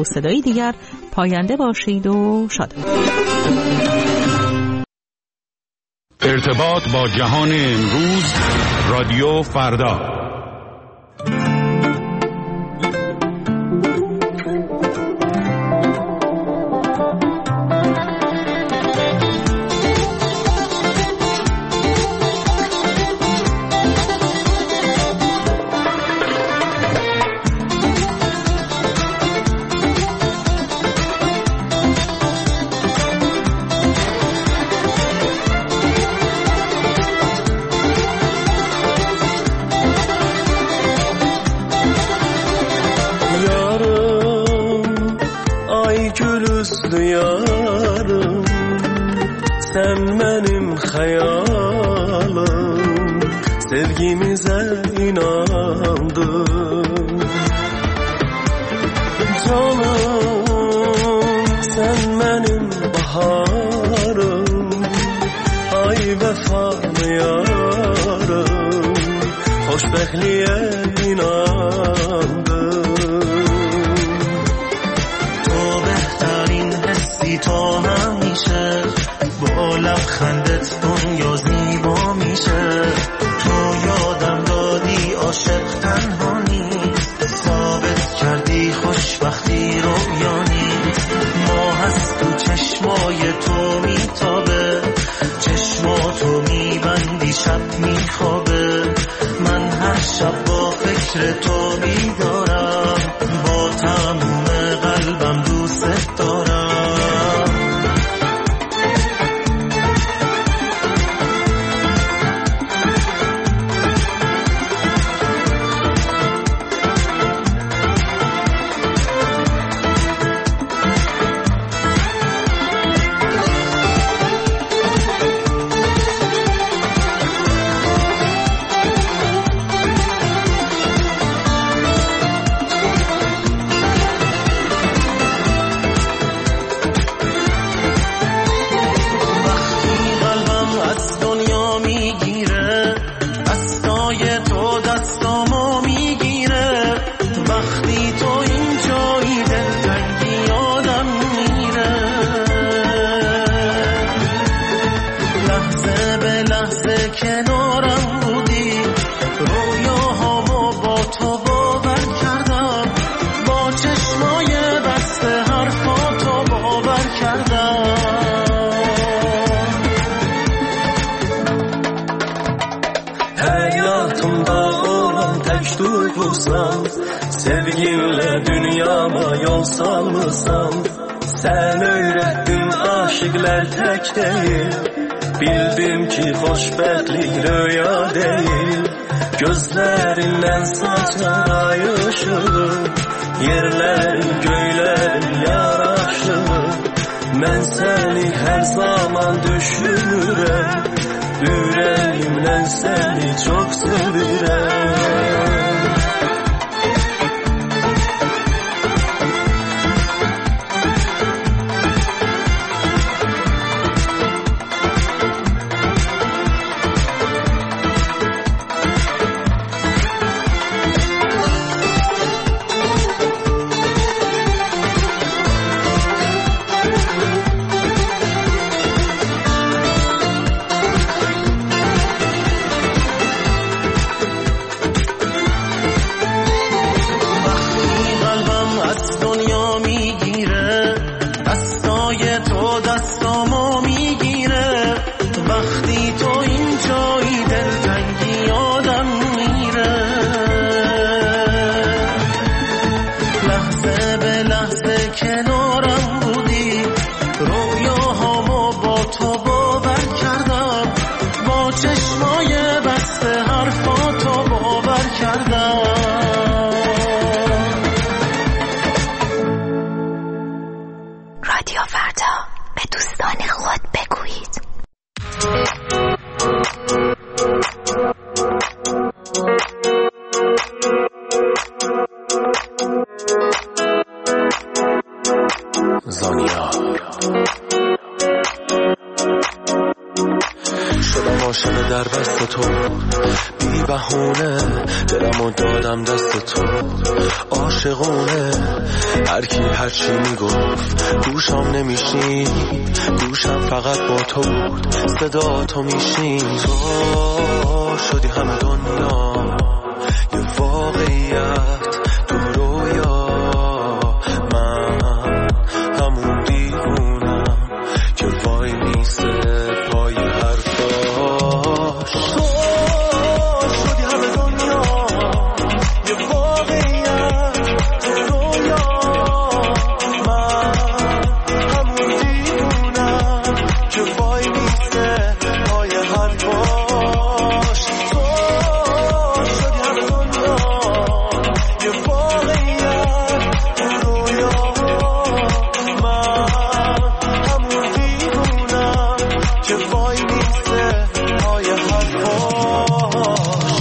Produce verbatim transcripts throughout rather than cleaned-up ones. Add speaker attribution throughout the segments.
Speaker 1: صدایی دیگر پاینده باشید و شاد باشید.
Speaker 2: ارتباط با جهان امروز، رادیو فردا.
Speaker 3: Sen benim hayalim, sevgimize inandım. Canım, sen benim baharım, ay vefalı yarım, hoşbextliğe inandım. To behtarin hessi to hamishe, با لبخندت دنیا زیبا میشه. تو یادم دادی عاشق تنها نیست، ثابت کردی خوشبختی رویا نیست. ماه از تو چشمای تو میتابه، چشماتو میبندی شب میخوابه. من هر شب با فکر تو بیدارم، با تموم قلبم دوست دارم. Sevginle dünyama yol salmışsam, sen öğrettin aşıklar tek değil. Bildim ki hoşbextlik rüya değil. Gözlerinden saçar ay ışığı, yerlerin göylerin yaraşığı. Ben seni her zaman düşünürüm, yüreğimden seni çok sevirem. عاشق در بست تو، بی بهونه دلمو دادم دست تو، عاشقونه هر کی هر چی میگفت گوشم نمیشنید، گوشم فقط با تو بود، صدا تو میشنید. تو شدی همه دنیا یه واقعیت تو رویا، من همون دیوونم که وای میسته پای حرفاش. تو شدی همه دنیا یه واقعیت تو رویا، من همون دیوونم که وای میسته پای حرفاش. تو شدی همه دنیا یه واقعیت تو رویا، من همون دیوونم که وای میسته پای حرفاش.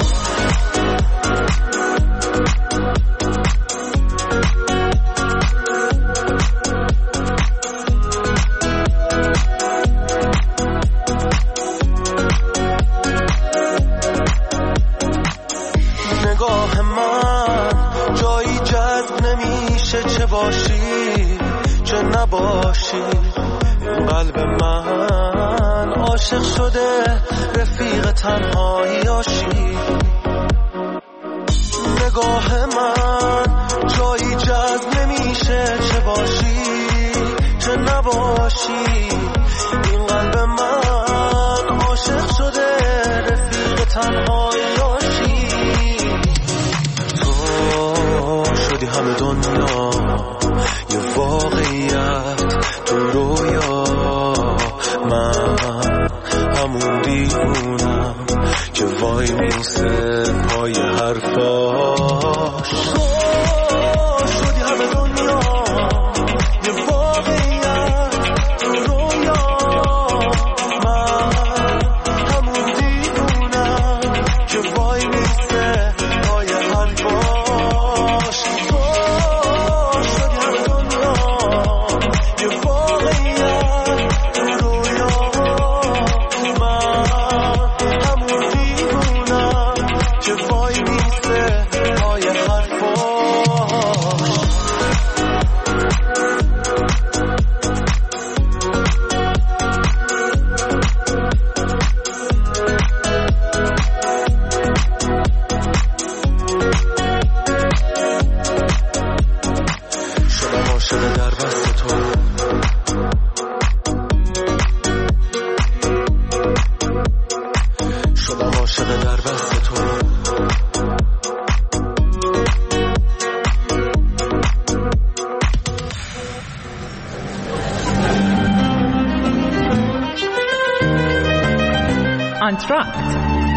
Speaker 3: نگاه من جایی جذب نمیشه، چه باشی چه نباشی، این قلب من عاشق شده رفیق تنهاییاشی. نگاه من جایی جذب نمیشه، چه باشی چه نباشی، این قلب من عاشق شده رفیق تنهاییاشی. تو شدی همه دنیا یه واقعیت تو رویا، من همون دیوونم که وای میسته پای حرفاش. تو شدی همه دنیا یه واقعیت تو رویا، من همون دیوونم که وای میسته پای حرفاش. تو شدی همه دنیا یه واقعیت تو رویا، من همون دیوونم که وای میسته پای حرفاش. شدم عاشق در بست تو، شدم عاشق در بست تو.
Speaker 1: آنتراکت.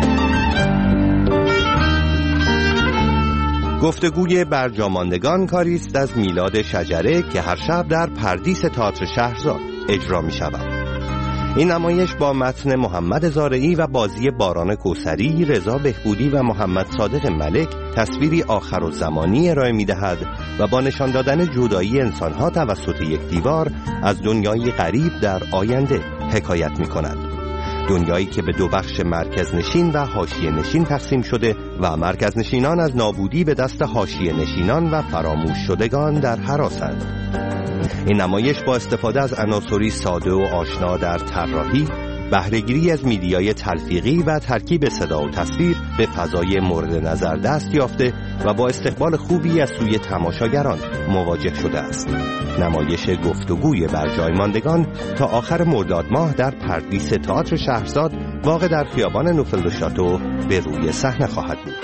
Speaker 4: گفتگوی برجاماندگان کاری است از میلاد شجره که هر شب در پردیس تئاتر شهرزاد اجرا می شود. این نمایش با متن محمد زارعی و بازی باران کوثری، رضا بهبودی و محمد صادق ملک تصویری آخرالزمانی ارائه می دهد و با نشان دادن جدایی انسانها توسط یک دیوار از دنیایی غریب در آینده حکایت می کند. دنیایی که به دو بخش مرکز نشین و حاشیه نشین تقسیم شده و مرکز نشینان از نابودی به دست حاشیه نشینان و فراموش شدگان در هراسند. این نمایش با استفاده از عناصری ساده و آشنا در طراحی، بهره‌گیری از میدیای تلفیقی و ترکیب صدا و تصویر به فضای مورد نظر دست یافته و با استقبال خوبی از سوی تماشاگران مواجه شده است. نمایش گفتگوی برجایماندگان تا آخر مرداد ماه در پردیس تئاتر شهرزاد واقع در خیابان نوفل شاتو به روی صحنه خواهد بود.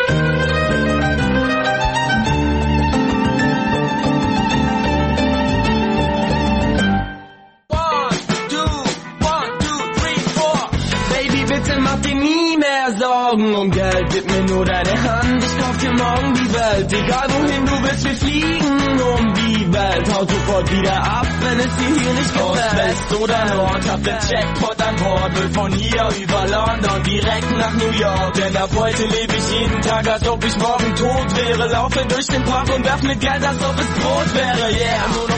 Speaker 4: Sorgen um Geld, gib mir nur deine Hand, ich kauf dir morgen die Welt, egal wohin du willst, wir fliegen um die Welt, hau sofort wieder ab, wenn es dir hier nicht gefällt. Ost, West oder Nord, hab den Jackpot an Bord, will von hier über London direkt nach New York, denn ab heute lebe ich jeden Tag, als ob ich morgen tot wäre, laufe durch den Park und werf mit Geld, als ob es Brot wäre, yeah, nur noch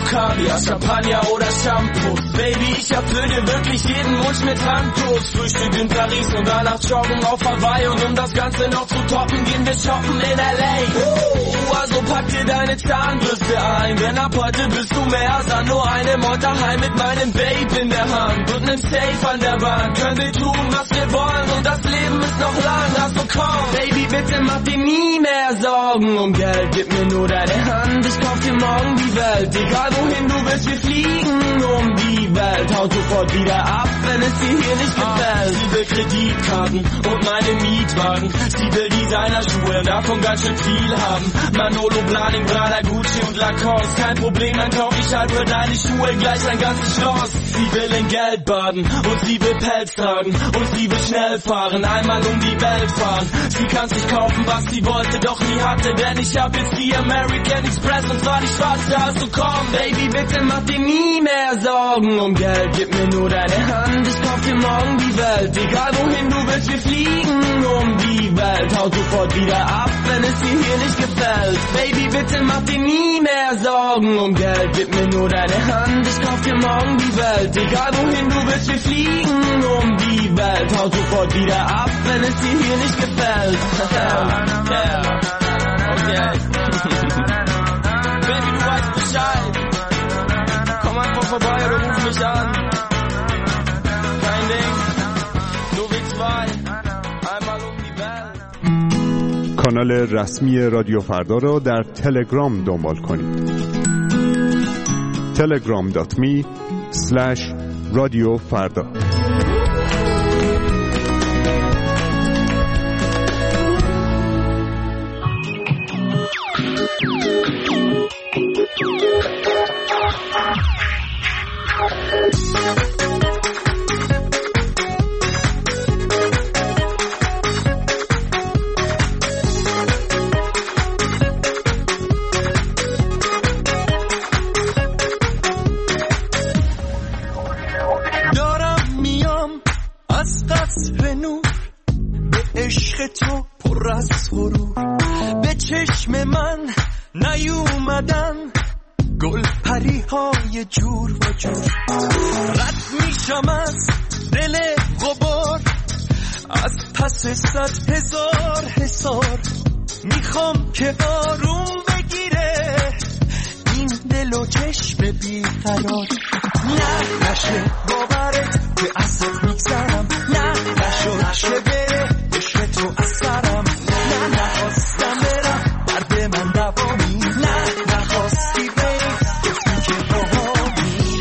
Speaker 3: Kaviar, Champagner oder Shampoo. Baby, ich erfülle wirklich jeden Wunsch mit Handtuch. Frühstück in Paris und danach joggen auf Hawaii. Und um das Ganze noch zu toppen, gehen wir shoppen in L A. Uh, also pack dir deine Zahnbürste ein, denn ab heute bist du mehr als nur eine Mutter heim mit meinem Babe in der Hand und nem Safe an der Wand. Können wir tun, was wir wollen und das Leben ist noch lang. Also komm, Baby, bitte mach dir nie mehr Sorgen um Geld. Gib mir nur deine Hand, ich kauf dir morgen die Welt. Egal wohin du willst, wir fliegen um die Welt. Haut sofort wieder ab, wenn es dir hier nicht gefällt. Sie will Kreditkarten und meine Mietwagen. Sie will Designerschuhe, davon ganz schön viel haben. Manolo, Blahnik, Prada, Gucci und Lacoste. Kein Problem, dann kauf ich halt für deine Schuhe gleich ein ganzes Schloss. Sie will in Geld baden und sie will Pelz tragen und sie will schnell fahren, einmal um die Welt fahren. Sie kann sich kaufen, was sie wollte, doch nie hatte, denn ich hab jetzt die American Express und zwar die schwarze. Also komm, Baby, bitte mach dir nie mehr Sorgen um Geld. Gib mir nur deine Hand, ich kauf dir morgen die Welt. Egal wohin du willst, wir fliegen um die Welt. Haut sofort wieder ab, wenn es dir hier nicht gefällt. Baby, bitte mach dir nie mehr Sorgen um Geld. Gib mir nur deine Hand, ich kauf dir morgen die Welt. Egal wohin du willst, wir fliegen um die Welt. Haut sofort wieder ab, wenn es dir hier nicht gefällt. Yeah. Okay. Baby, du weißt Bescheid. Komm einfach vorbei oder ruf mich an. Kein Ding, nur wir zwei. Einmal um die Welt.
Speaker 5: کانال رسمی رادیو فردا رو در تلگرام دنبال کنید. تلگرام دات می اسلش رادیو فردا.
Speaker 3: جور و جور رد میشم از دل غبار، از پس صد هزار حصار. میخوام که آروم بگیره این دل و چشم بیقرار. نه نشه باورت که ازت میگذرم، نه نشو نشه بره عشق تو از سرم. نه نخواستم برم درد من دوامی، نه نخواستی بری گفتی که روحانی.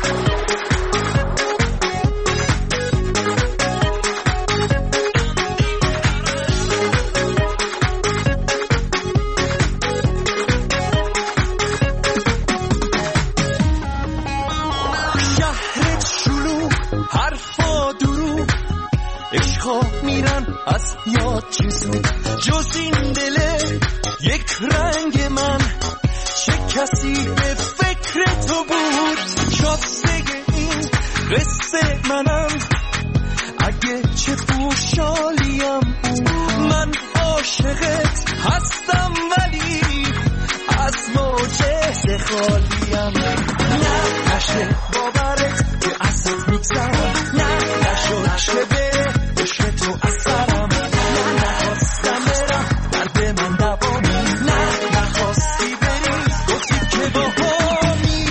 Speaker 3: شهرت شلوغ حرفا دروغ، عشقا میرن از یاد چیزو. جز این دله یک رنگ من، چه کسی به فکر تو بود؟ شازده این قصه منم، اگه چه خوشحالیم. من عاشقت هستم ولی از معجزه خالیم. نه نشه باورت که ازت میگذرم، نه نشو نشه بره عشق تو از سرم. نه نخواستم برم درد من دوامی، نه نخواستی بری گفتی که باهامی.